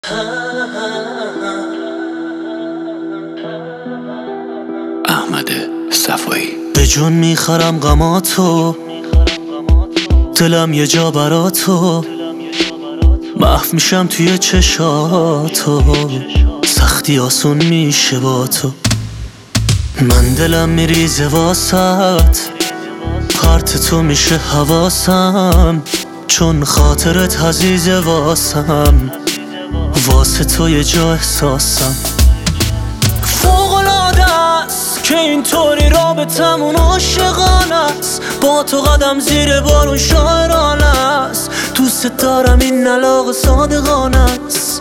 احمد صفایی. به جون میخرم غماتو، دلم یه جا براتو، محو میشم توی چشاتو، سختی آسون میشه با تو. من دلم میریزه واسط، پرت تو میشه حواسم، چون خاطرت عزیزه واسم، واسه تو یه جا احساسم. فوق‌العاده است که اینطوری رابطمون عاشقانه است، با تو قدم زیر بارون شاعرانه است، دوست دارم این علاقه صادقانه است.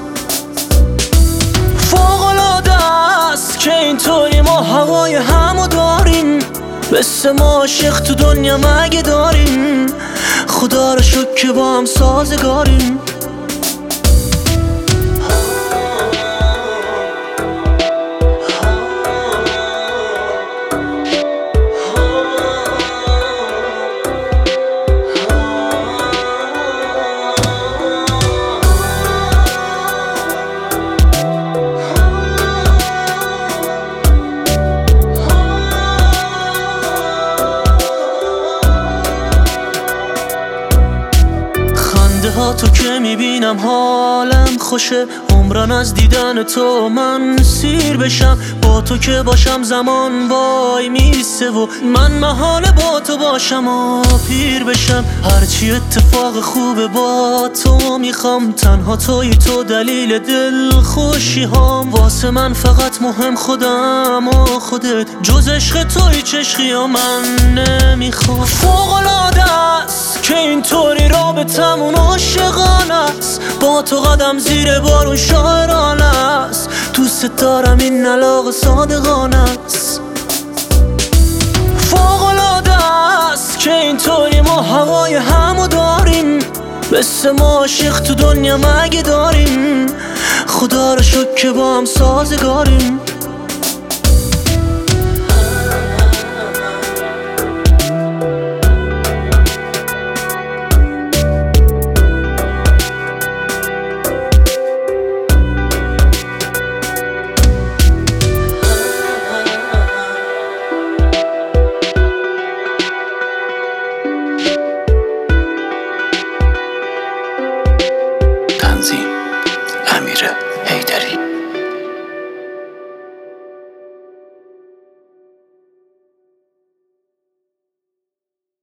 فوق‌العاده است که اینطوری ما هوای همو داریم، مثل ما عاشق تو دنیا مگه داریم، خدا رو شکر که با هم سازگاریم. تو که میبینم حالم خوشه، عمرن از دیدن تو من سیر بشم، با تو که باشم زمان وای میسه و من محاله با تو باشم و پیر بشم. هرچی اتفاق خوبه با تو میخوام، تنها توی تو دلیل دل خوشی هام، واسه من فقط مهم خودم و خودت، جز عشق توی چشقی و من نمیخوام. فوق‌العاده است که اینطوری رابطمون عاشقانه است، با تو قدم زیر بارون شاعرانه است، دوست دارم این علاقه صادقانه است. فوق‌العاده است که اینطوری ما هوای همو داریم، مثل ما عاشق تو دنیا مگه داریم، خدا رو شکر که با هم سازگاریم.